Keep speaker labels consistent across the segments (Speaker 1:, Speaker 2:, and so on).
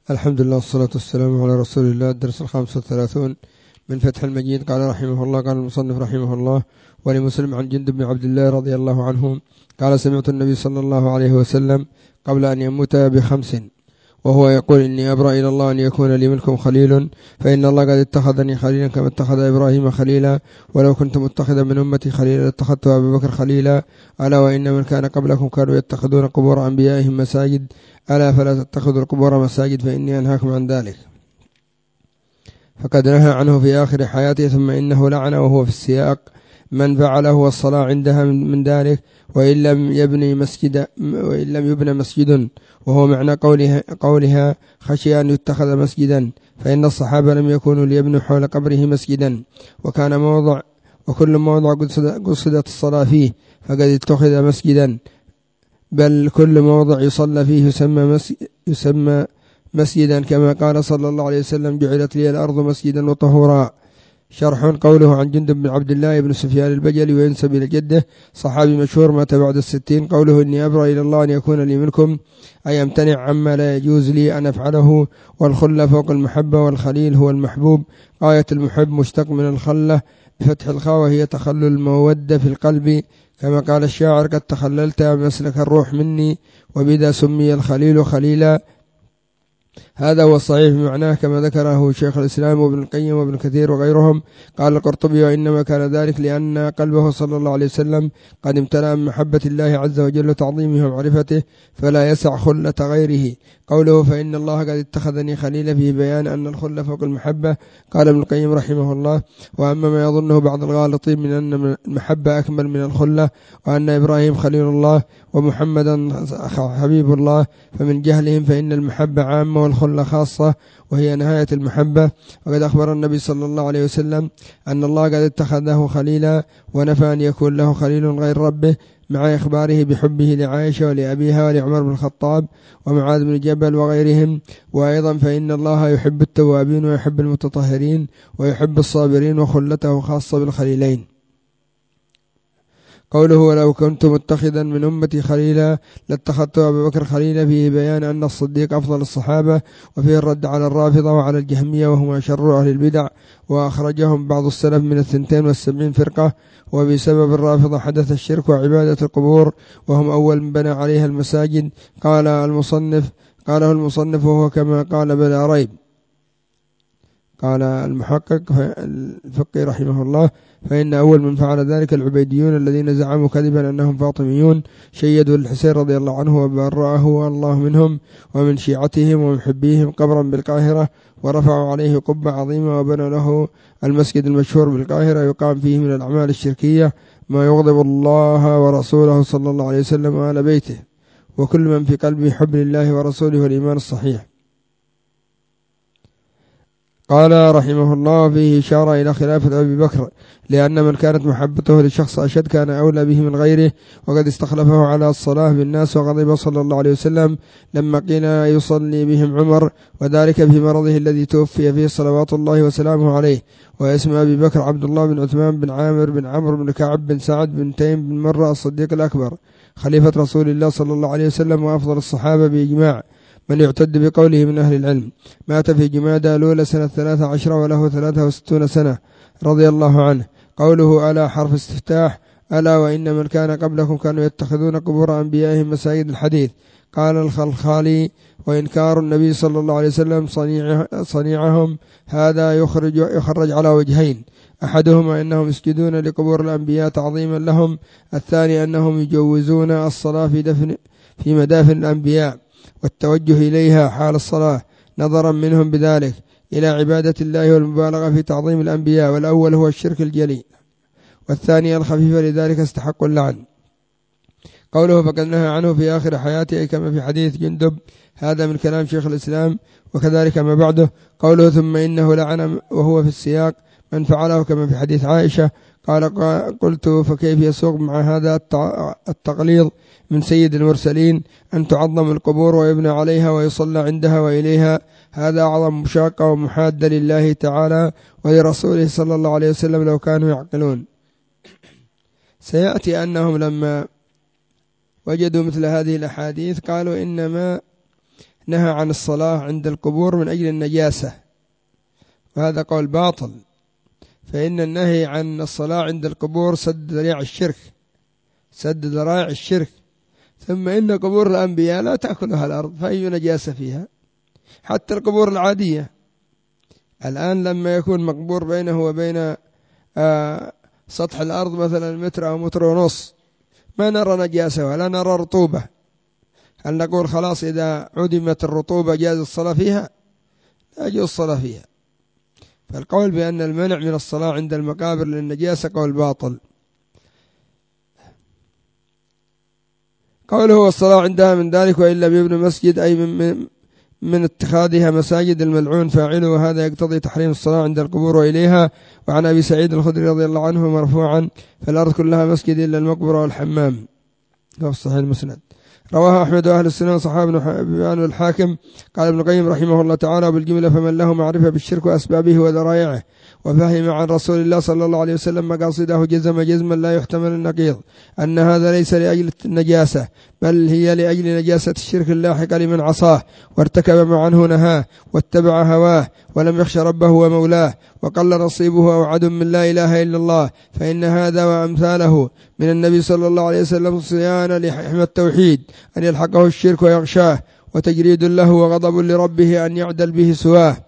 Speaker 1: الحمد لله والصلاة والسلام على رسول الله. الدرس 35 من فتح المجيد. قال رحمه الله، قال المصنف رحمه الله: ولمسلم عن جندب بن عبد الله رضي الله عنه قال: سمعت النبي صلى الله عليه وسلم قبل أن يموت ب5 وهو يقول: إني أبرأ إلى الله أن يكون لي منكم خليل، فإن الله قد اتخذني خليلا كما اتخذ إبراهيم خليلا، ولو كنت متخذا من أمتي خليلا لاتخذت أبا بكر خليلا. ألا وإن من كان قبلكم كانوا يتخذون قبور أنبيائهم مساجد، ألا فلا تتخذوا القبور مساجد فإني أنهاكم عن ذلك. فقد نهى عنه في آخر حياته، ثم إنه لعن وهو في السياق من فعله والصلاة عندها من ذلك، وإن لم يبنى مسجد، وهو معنى قولها خشي أن يتخذ مسجدا، فإن الصحابة لم يكونوا ليبنوا حول قبره مسجدا، وكل موضع قصدت الصلاة فيه فقد اتخذ مسجدا، بل كل موضع يصلى فيه يسمى مسجدا، كما قال صلى الله عليه وسلم: جعلت لي الأرض مسجدا وطهورا. شرح: قوله عن جندب بن عبد الله بن سفيان البجلي وينسب إلى جده، صحابي مشهور مات بعد 60. قوله: إني أبرأ إلى الله أن يكون لي منكم، أي أمتنع عما لا يجوز لي أن أفعله. والخلة فوق المحبة، والخليل هو المحبوب. غاية المحب مشتق من الخلة بفتح الخاء، وهي تخلل المودة في القلب، كما قال الشاعر: قد تخللت مسلك الروح مني، وبذا سمي الخليل خليلا. هذا هو الصحيح بمعناه، كما ذكره شيخ الإسلام وابن القيم وابن كثير وغيرهم. قال القرطبي: وإنما كان ذلك لأن قلبه صلى الله عليه وسلم قد امتلأ من محبة الله عز وجل وتعظيمه ومعرفته، فلا يسع خلة غيره. قوله: فإن الله قد اتخذني خليلا، في بيان أن الخلة فوق المحبة. قال ابن القيم رحمه الله: وأما ما يظنه بعض الغالطين من أن المحبة أكمل من الخلة، وأن إبراهيم خليل الله ومحمدا حبيب الله، فمن جهلهم، فإن المحبة عامة والخلة خاصة، وهي نهاية المحبة. وقد أخبر النبي صلى الله عليه وسلم أن الله قد اتخذه خليلا، ونفى أن يكون له خليل غير ربه، مع إخباره بحبه لعائشة ولأبيها ولعمر بن الخطاب ومعاذ بن جبل وغيرهم. وأيضا فإن الله يحب التوابين ويحب المتطهرين ويحب الصابرين، وخلته خاصة بالخليلين. قوله: ولو كنت متخذا من أمتي خليلا لاتخذت أبا بكر خليلا، فيه بيان أن الصديق أفضل الصحابة، وفيه الرد على الرافضة وعلى الجهمية، وهم شر أهل البدع، وأخرجهم بعض السلف من 72 فرقة. وبسبب الرافضة حدث الشرك وعبادة القبور، وهم أول من بنى عليها المساجد. قاله المصنف وهو كما قال بلا ريب. قال المحقق الفقي رحمه الله: فإن أول من فعل ذلك العبيديون الذين زعموا كذبا أنهم فاطميون، شيدوا الحسين رضي الله عنه وبرأه الله منهم، ومن شيعتهم ومحبيهم قبرا بالقاهرة، ورفعوا عليه قبة عظيمة، وبنوا له المسجد المشهور بالقاهرة يقام فيه من الأعمال الشركية ما يغضب الله ورسوله صلى الله عليه وسلم وآل بيته، وكل من في قلبه حب لله ورسوله والإيمان الصحيح. قال رحمه الله: فيه إشارة إلى خلافة أبي بكر، لأن من كانت محبته للشخص أشد كان أولى به من غيره، وقد استخلفه على الصلاة بالناس، وغضب صلى الله عليه وسلم لما قيل يصلي بهم عمر، وذلك في مرضه الذي توفي فيه صلوات الله وسلامه عليه. واسم أبي بكر عبد الله بن عثمان بن عامر بن عمرو بن كعب بن سعد بن تيم بن مرة الصديق الأكبر، خليفة رسول الله صلى الله عليه وسلم، وأفضل الصحابة بإجماع من يعتد بقوله من أهل العلم. مات في جمادى الأولى سنة 13 وله 63 سنة رضي الله عنه. قوله: ألا حرف استفتاح: ألا وإن من كان قبلكم كانوا يتخذون قبور أنبيائهم مساجد. الحديث. قال الخلخالي: وإنكار النبي صلى الله عليه وسلم صنيعهم هذا يخرج على وجهين: أحدهما أنهم يسجدون لقبور الأنبياء تعظيما لهم، الثاني أنهم يجوزون الصلاة في مدافن الأنبياء والتوجه إليها حال الصلاة، نظرا منهم بذلك إلى عبادة الله والمبالغة في تعظيم الأنبياء، والأول هو الشرك الجلي، والثاني الخفيفة، لذلك استحق اللعن. قوله: فقد نهى عنه في آخر حياته، كما في حديث جندب، هذا من كلام شيخ الإسلام، وكذلك ما بعده. قوله: ثم إنه لعن، وهو في السياق من فعله، كما في حديث عائشة. قلت: فكيف يسوق مع هذا التقليد من سيد المرسلين أن تعظم القبور ويبنى عليها ويصلى عندها وإليها؟ هذا أعظم مشاقة ومحادة لله تعالى ولرسوله صلى الله عليه وسلم لو كانوا يعقلون. سيأتي أنهم لما وجدوا مثل هذه الأحاديث قالوا: إنما نهى عن الصلاة عند القبور من أجل النجاسة، وهذا قول باطل، فإن النهي عن الصلاة عند القبور سد ذرائع الشرك. ثم إن قبور الأنبياء لا تأكلها الأرض، فأي نجاسة فيها؟ حتى القبور العادية الآن لما يكون مقبور بينه وبين سطح الأرض مثلا متر أو متر ونص ما نرى نجاسة ولا نرى رطوبة. هل نقول خلاص إذا عدمت الرطوبة جاز الصلاة فيها؟ لا يجوز الصلاة فيها. فالقول بأن المنع من الصلاة عند المقابر للنجاسة قول باطل. قوله والصلاة عندها من ذلك وإن لم يبنى مسجد، أي من اتخاذها مساجد الملعون فاعله، وهذا يقتضي تحريم الصلاة عند القبور وإليها. وعن أبي سعيد الخدري رضي الله عنه مرفوعا: فالأرض كلها مسجد إلا المقبرة والحمام، وفي الصحيح المسند. رواه أحمد وأهل السنن صحابة بن الحاكم. قال ابن القيم رحمه الله تعالى: وبالجملة فمن له معرفة بالشرك وأسبابه وذرائعه وفهم عن رسول الله صلى الله عليه وسلم مقاصده جزما لا يحتمل النقيض أن هذا ليس لأجل النجاسة، بل هي لأجل نجاسة الشرك اللاحقة لمن عصاه وارتكب ما عنه نهاه واتبع هواه ولم يخش ربه ومولاه وقل نصيبه أو عدم من لا إله إلا الله، فإن هذا وأمثاله من النبي صلى الله عليه وسلم صيانة لحمى التوحيد أن يلحقه الشرك ويغشاه، وتجريد له وغضب لربه أن يعدل به سواه.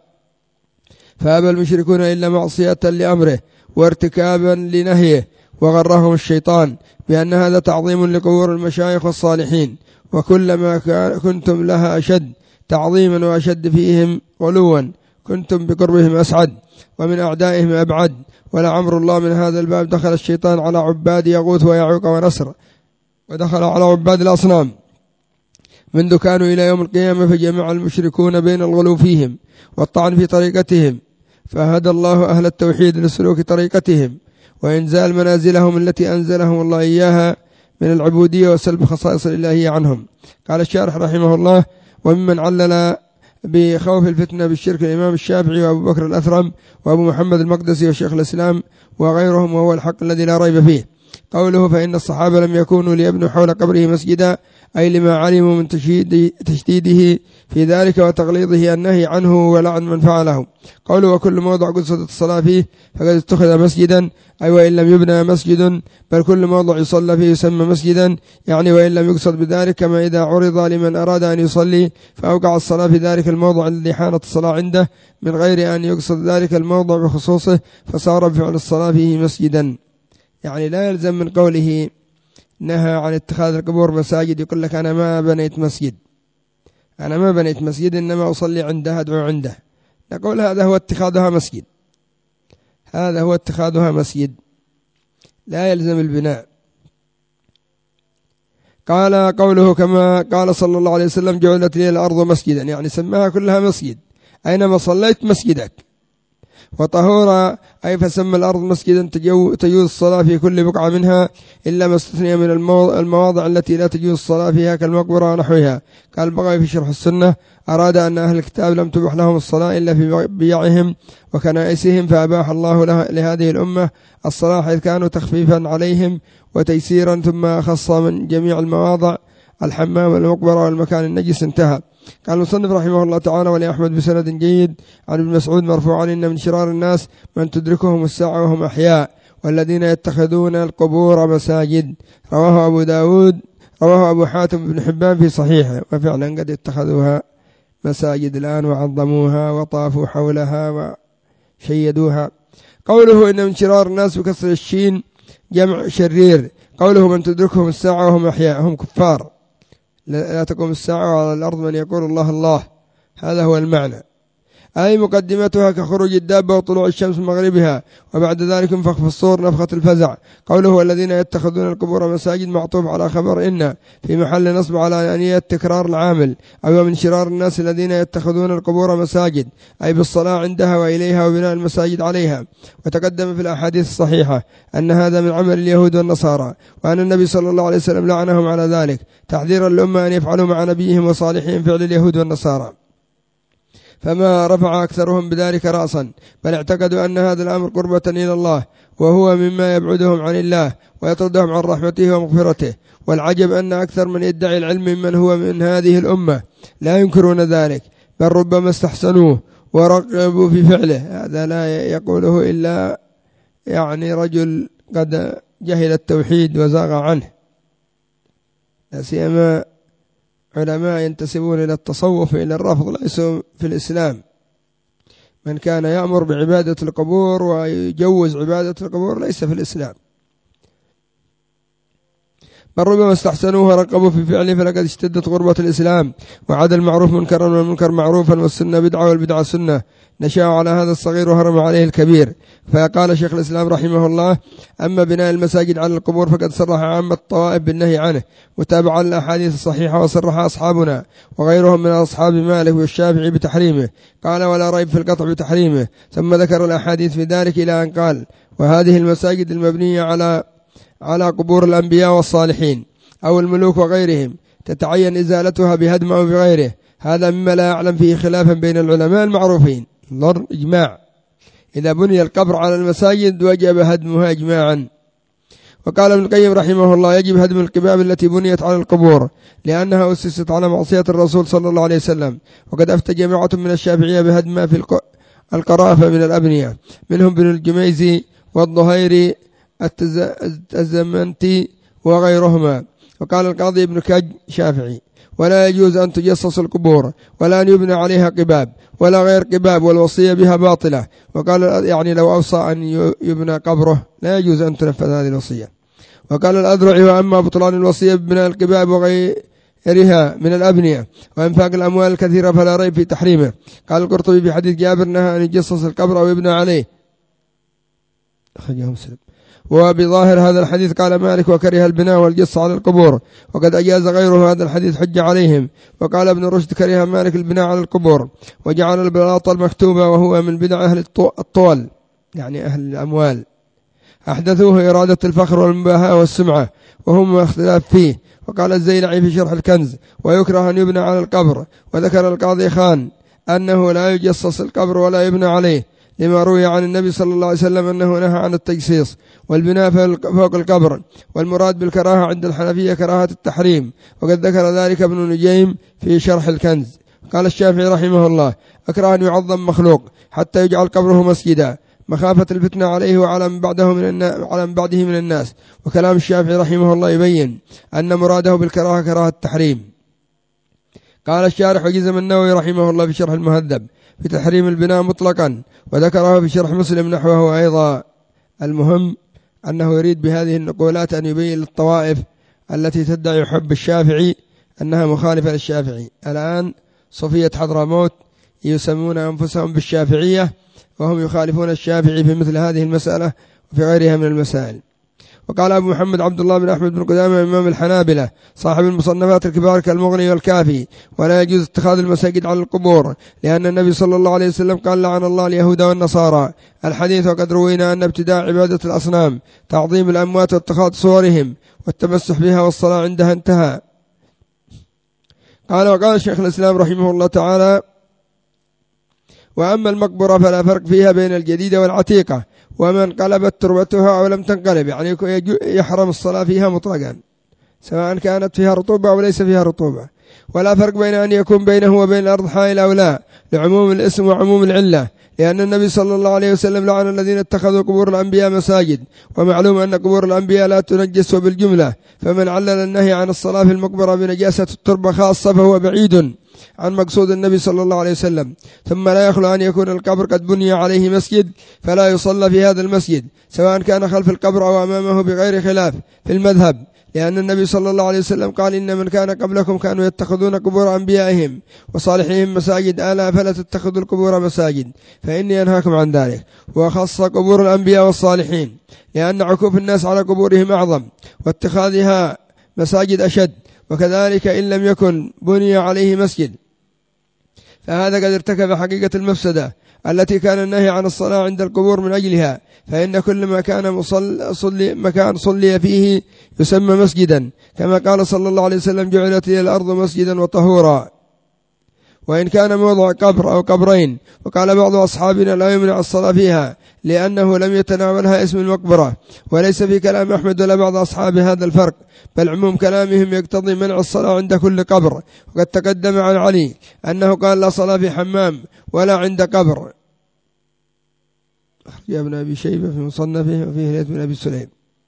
Speaker 1: فأبى المشركون إلا معصية لأمره وارتكابا لنهيه، وغرهم الشيطان بأن هذا تعظيم لقبور المشايخ والصالحين، وكلما كنتم لها أشد تعظيما وأشد فيهم غلوا كنتم بقربهم أسعد ومن أعدائهم أبعد. ولعمر الله من هذا الباب دخل الشيطان على عباد يغوث ويعوق ونسر، ودخل على عباد الأصنام منذ كانوا إلى يوم القيامة، فجمع المشركون بين الغلو فيهم والطعن في طريقتهم، فهدى الله أهل التوحيد لسلوك طريقتهم وإنزال منازلهم التي أنزلهم الله إياها من العبودية وسلب خصائص الإلهية عنهم. قال الشارح رحمه الله: وممن علل بخوف الفتنة بالشرك الإمام الشافعي وأبو بكر الأثرم وأبو محمد المقدسي وشيخ الإسلام وغيرهم، وهو الحق الذي لا ريب فيه. قوله: فإن الصحابة لم يكونوا ليبنوا حول قبره مسجدا، أي لما علموا من تشديده في ذلك وتغليظه النهي عنه ولعن من فعله. قوله: وكل موضع قصدت الصلاة فيه فقد اتخذ مسجدا، أي وإن لم يبنى مسجد بل كل موضع يصلى فيه يسمى مسجدا، يعني وإن لم يقصد بذلك، كما إذا عرض لمن أراد أن يصلي فأوقع الصلاة في ذلك الموضع الذي حانت الصلاة عنده من غير أن يقصد ذلك الموضع بخصوصه فصار بفعل الصلاة فيه مسجدا. يعني لا يلزم من قوله نهى عن اتخاذ القبور مساجد يقول لك أنا ما بنيت مسجد إنما أصلي عنده أدعو عنده، نقول هذا هو اتخاذها مسجد، لا يلزم البناء. قال قوله: كما قال صلى الله عليه وسلم: جعلت لي الأرض مسجدا، يعني سماها كلها مسجد، أينما صليت مسجدك. وطهورا، أي فسمى الأرض مسجدا تجوز الصلاة في كل بقعة منها إلا ما استثني من المواضع التي لا تجوز الصلاة فيها كالمقبرة ونحوها. قال البغوي في شرح السنة: أراد أن أهل الكتاب لم تبح لهم الصلاة إلا في بيعهم وكنائسهم، فأباح الله لهذه الأمة الصلاة حيث كانوا تخفيفا عليهم وتيسيرا، ثم خص من جميع المواضع الحمام والمقبرة والمكان النجس. انتهى. قال المصنف رحمه الله تعالى: ولأحمد بسند جيد عن ابن مسعود مرفوعا: إن من شرار الناس من تدركهم الساعة وهم أحياء، والذين يتخذون القبور مساجد. رواه أبو حاتم بن حبان في صحيحه. وفعلا قد اتخذوها مساجد الآن وعظموها وطافوا حولها وشيدوها. قوله إن من شرار الناس بكسر الشين جمع شرير. قوله من تدركهم الساعة وهم أحياء، هم كفار، لا تقوم الساعة على الأرض من يقول الله الله، هذا هو المعنى. أي مقدمتها كخروج الدابة وطلوع الشمس من مغربها، وبعد ذلك ينفخ في الصور نفخة الفزع. قوله الذين يتخذون القبور مساجد معطوف على خبر إن في محل نصب على أنية تكرار العامل. أو من شرار الناس الذين يتخذون القبور مساجد، أي بالصلاة عندها وإليها وبناء المساجد عليها. وتقدم في الأحاديث الصحيحة أن هذا من عمل اليهود والنصارى، وأن النبي صلى الله عليه وسلم لعنهم على ذلك تحذيرا للأمة أن يفعلوا مع نبيهم وصالحهم فعل اليهود والنصارى. فما رفع أكثرهم بذلك رأسا، بل اعتقدوا أن هذا الأمر قربة إلى الله، وهو مما يبعدهم عن الله ويطردهم عن رحمته ومغفرته. والعجب أن أكثر من يدعي العلم ممن هو من هذه الأمة لا ينكرون ذلك، بل ربما استحسنوه ورغبوا في فعله. هذا لا يقوله إلا يعني رجل قد جهل التوحيد وزاغ عنه، لا سيما علماء ينتسبون إلى التصوف إلى الرفض ليسوا في الإسلام. من كان يأمر بعبادة القبور ويجوز عبادة القبور ليس في الإسلام، بل ربما استحسنوه ورقبوا في فعله، فلقد اشتدت غربة الإسلام وعاد المعروف منكرا والمنكر معروفا والسنة بدعة والبدعة سنة. نشأ على هذا الصغير وهرم عليه الكبير. فقال شيخ الإسلام رحمه الله: أما بناء المساجد على القبور فقد صرح عامة الطوائف بالنهي عنه، وتابع الأحاديث الصحيحة، وصرح أصحابنا وغيرهم من أصحاب مالك والشافعي بتحريمه، قال ولا ريب في القطع بتحريمه. ثم ذكر الأحاديث في ذلك إلى أن قال: وهذه المساجد المبنية على قبور الأنبياء والصالحين أو الملوك وغيرهم تتعين إزالتها بهدم أو بغيره. هذا مما لا يعلم فيه خلافا بين العلماء المعروفين. انظر إجماع، إذا بني القبر على المساجد وجب هدمها إجماعا. وقال ابن القيم رحمه الله: يجب هدم القباب التي بنيت على القبور لأنها أسست على معصية الرسول صلى الله عليه وسلم. وقد أفتى جماعة من الشافعية بهدمها في القرافة من الأبنية، منهم ابن الجميزي والظهيري الزمنتي وغيرهما. وقال القاضي ابن كج شافعي: ولا يجوز أن تجصص القبور ولا أن يبنى عليها قباب ولا غير قباب، والوصية بها باطلة. وقال يعني لو أوصى أن يبنى قبره لا يجوز أن تنفذ هذه الوصية. وقال الأذرعي: وأما بطلان الوصية ببناء القباب وغيرها من الأبنية وإنفاق الأموال الكثيرة فلا ريب في تحريمه. قال القرطبي في حديث جابر: نهى أن يجصص القبر أو يبنى عليه، أخرجه مسلم. وبظاهر هذا الحديث قال مالك: وكره البناء والجص على القبور، وقد أجاز غيره هذا الحديث حج عليهم. وقال ابن رشد: كره مالك البناء على القبور، وجعل البلاط المكتوبة وهو من بدع أهل الطول يعني أهل الأموال، أحدثوه إرادة الفخر والمباهاة والسمعة، وهم اختلاف فيه. وقال الزيلعي في شرح الكنز: ويكره أن يبنى على القبر. وذكر القاضي خان أنه لا يجصص القبر ولا يبنى عليه، لما روي عن النبي صلى الله عليه وسلم أنه نهى عن التجصيص والبناء فوق القبر. والمراد بالكراهة عند الحنفية كراهة التحريم، وقد ذكر ذلك ابن نجيم في شرح الكنز. قال الشافعي رحمه الله: أكره أن يعظم مخلوق حتى يجعل قبره مسجدا، مخافة الفتنة عليه وعلى من بعده من الناس. وكلام الشافعي رحمه الله يبين أن مراده بالكراهة كراهة التحريم. قال الشارح وجزم النووي رحمه الله في شرح المهذب في تحريم البناء مطلقا، وذكره في شرح مسلم نحوه أيضا. المهم أنه يريد بهذه النقولات أن يبين للطوائف التي تدعي حب الشافعي أنها مخالفة للشافعي. الآن صوفية حضرموت يسمون أنفسهم بالشافعية، وهم يخالفون الشافعي في مثل هذه المسألة وفي غيرها من المسائل. وقال أبو محمد عبد الله بن أحمد بن قدامة إمام الحنابلة صاحب المصنفات الكبار كالمغني والكافي: ولا يجوز اتخاذ المساجد على القبور، لأن النبي صلى الله عليه وسلم قال: لعن الله اليهود والنصارى. الحديث: وقد روينا أن ابتداء عبادة الأصنام تعظيم الأموات واتخاذ صورهم والتمسح بها والصلاة عندها انتهى. قال وقال شيخ الإسلام رحمه الله تعالى: وأما المقبرة فلا فرق فيها بين الجديدة والعتيقة، ومن قلبت تربتها أو لم تنقلب، يعني يحرم الصلاة فيها مطلقا سواء كانت فيها رطوبة أو ليس فيها رطوبة. ولا فرق بين أن يكون بينه وبين الأرض حائل أو لا، لعموم الاسم وعموم العلة، لأن النبي صلى الله عليه وسلم لعن الذين اتخذوا قبور الأنبياء مساجد. ومعلوم أن قبور الأنبياء لا تنجس بالجملة، فمن علل النهي عن الصلاة في المقبرة بنجاسة التربة خاصة فهو بعيد عن مقصود النبي صلى الله عليه وسلم. ثم لا يخلو أن يكون القبر قد بني عليه مسجد فلا يصلى في هذا المسجد، سواء كان خلف القبر أو أمامه، بغير خلاف في المذهب، لأن النبي صلى الله عليه وسلم قال: إن من كان قبلكم كانوا يتخذون قبور أنبيائهم وصالحهم مساجد، ألا فلا تتخذوا القبور مساجد فإني أنهاكم عن ذلك. وخص قبور الأنبياء والصالحين لأن عكوف الناس على قبورهم أعظم، واتخاذها مساجد أشد. وكذلك إن لم يكن بني عليه مسجد فهذا قد ارتكب حقيقة المفسدة التي كان النهي عن الصلاة عند القبور من أجلها، فإن كل ما كان مكان صلي فيه يسمى مسجدا، كما قال صلى الله عليه وسلم: جعلت لي الأرض مسجدا وطهورا. وإن كان موضع قبر أو قبرين. وقال بعض أصحابنا لا يمنع الصلاة فيها لأنه لم يتناولها اسم المقبرة، وليس في كلام أحمد ولا بعض أصحاب هذا الفرق، بل عموم كلامهم يقتضي منع الصلاة عند كل قبر. وقد تقدم عن علي أنه قال لا صلاة في حمام ولا عند قبر. أخرج ابن أبي شيبة في مصنفه وفيه ليث بن أبي سليم.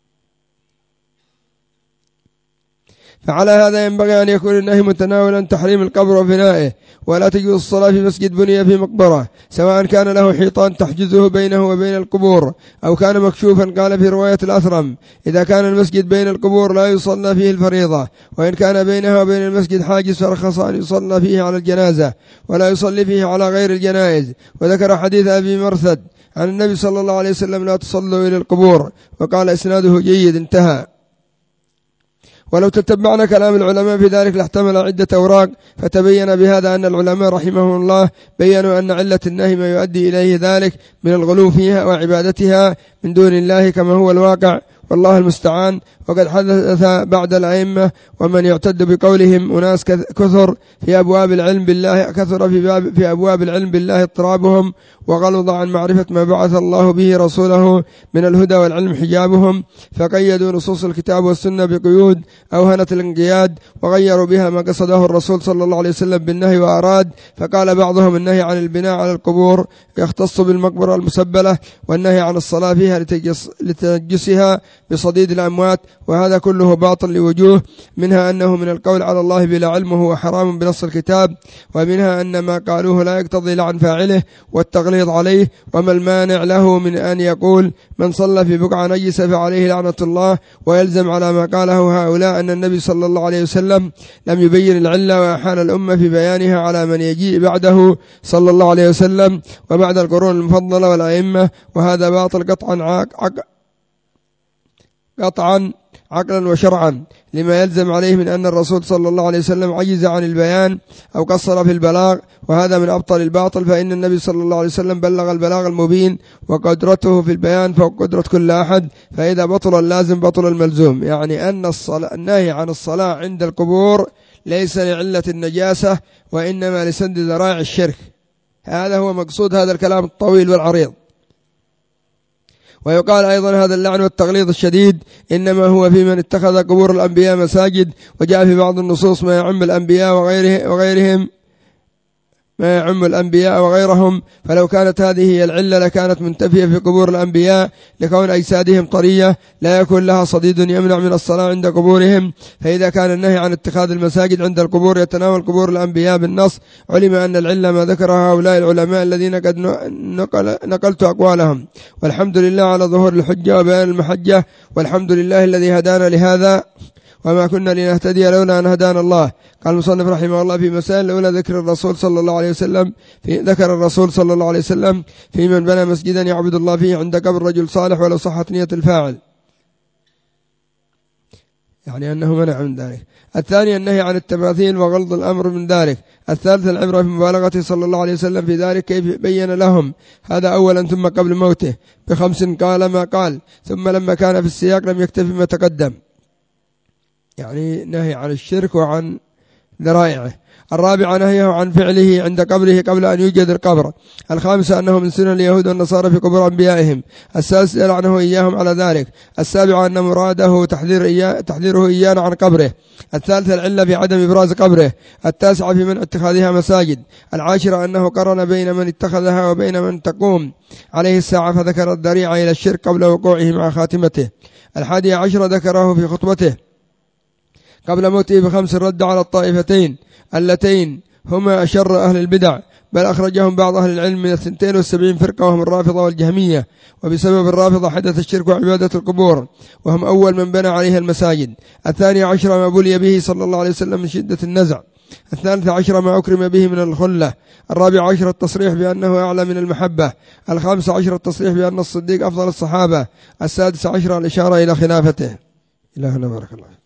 Speaker 1: فعلى هذا ينبغي أن يكون النهي متناولا تحريم القبر وفنائه، ولا تجوز الصلاة في مسجد بني في مقبرة، سواء كان له حيطان تحجزه بينه وبين القبور أو كان مكشوفا. قال في رواية الأثرم إذا كان المسجد بين القبور لا يصلى فيه الفريضة، وإن كان بينها وبين المسجد حاجز فرخص أن يصلى فيه على الجنازة ولا يصلي فيه على غير الجنائز. وذكر حديث أبي مرثد عن النبي صلى الله عليه وسلم لا تصلوا إلى القبور، وقال إسناده جيد انتهى. ولو تتبعنا كلام العلماء في ذلك لاحتمل عدة أوراق، فتبين بهذا أن العلماء رحمهم الله بيّنوا أن علة النهي ما يؤدي إليه ذلك من الغلو فيها وعبادتها من دون الله كما هو الواقع، والله المستعان. وقد حدث بعد الأئمة ومن يعتد بقولهم أناس كثر في أبواب العلم بالله، كثر في أبواب العلم بالله اضطرابهم، وغلظ عن معرفة ما بعث الله به رسوله من الهدى والعلم حجابهم، فقيدوا نصوص الكتاب والسنة بقيود أوهنت الانقياد، وغيروا بها ما قصده الرسول صلى الله عليه وسلم بالنهي وأراد. فقال بعضهم النهي عن البناء على القبور يختص بالمقبرة المسبلة، والنهي عن الصلاة فيها لتنجسها بصديد الأموات، وهذا كله باطل لوجوه، منها أنه من القول على الله بلا علم وهو حرام بنص الكتاب، ومنها أن ما قالوه لا يقتضي لعن فاعله والتغليظ عليه، وما المانع له من أن يقول من صلى في بقعة نجسة فعليه لعنة الله، ويلزم على ما قاله هؤلاء أن النبي صلى الله عليه وسلم لم يبين العلة، وأحال الأمة في بيانها على من يجيء بعده صلى الله عليه وسلم وبعد القرون المفضلة والأئمة، وهذا باطل قطعا عقلا وشرعا، لما يلزم عليه من أن الرسول صلى الله عليه وسلم عجز عن البيان أو قصر في البلاغ، وهذا من أبطل الباطل، فإن النبي صلى الله عليه وسلم بلغ البلاغ المبين، وقدرته في البيان فوق قدرة كل أحد، فإذا بطل اللازم بطل الملزوم. يعني أن النهي عن الصلاة عند القبور ليس لعلة النجاسة، وإنما لسد ذرائع الشرك. هذا هو مقصود هذا الكلام الطويل والعريض. ويقال أيضا هذا اللعن والتغليظ الشديد إنما هو في من اتخذ قبور الأنبياء مساجد، وجاء في بعض النصوص ما يعم الأنبياء وغيرهم ما يعم الأنبياء وغيرهم، فلو كانت هذه هي العلة لكانت منتفية في قبور الأنبياء لكون أجسادهم طرية لا يكون لها صديد يمنع من الصلاة عند قبورهم. فإذا كان النهي عن اتخاذ المساجد عند القبور يتناول قبور الأنبياء بالنص، علم أن العلة ما ذكر هؤلاء العلماء الذين قد نقلت أقوالهم. والحمد لله على ظهور الحجة وبيان المحجة، والحمد لله الذي هدانا لهذا وما كنا لنهتدي لولا أن هدانا الله. قال المصنف رحمه الله في مسائل الأولى ذكر الرسول صلى الله عليه وسلم في من بنى مسجدا يعبد الله فيه عند قبر رجل صالح ولو صحت نية الفاعل، يعني أنه منع من ذلك. الثاني النهي عن التماثيل وغلظ الأمر من ذلك. الثالث العبرة في مبالغته صلى الله عليه وسلم في ذلك كيف بين لهم هذا أولا ثم قبل موته ب5 قال ما قال، ثم لما كان في السياق لم يكتفي ما تقدم، يعني نهي عن الشرك وعن ذرائعه. الرابع نهيه عن فعله عند قبره قبل أن يوجد القبر. الخامس أنه من سنن اليهود والنصارى في قبور أنبيائهم. السادس لعنه إياهم على ذلك. السابع أن مراده تحذيره إيانا عن قبره. الثالث العلة في عدم إبراز قبره. التاسع في منع اتخاذها مساجد. العاشر أنه قرن بين من اتخذها وبين من تقوم عليه الساعة، فذكر الذريعة إلى الشرك قبل وقوعه مع خاتمته. 11 ذكره في خطبته قبل موته ب5 رد على الطائفتين اللتين هما أشر أهل البدع، بل أخرجهم بعض أهل العلم من 72 فرقة وهم الرافضة والجهمية، وبسبب الرافضة حدث الشرك وعبادة القبور، وهم أول من بنى عليها المساجد. 12 ما بلي به صلى الله عليه وسلم من شدة النزع. 13 ما أكرم به من الخلة. 14 التصريح بأنه أعلى من المحبة. 15 التصريح بأن الصديق أفضل الصحابة. 16 الإشارة إلى خلافته. إلهنا بارك الله.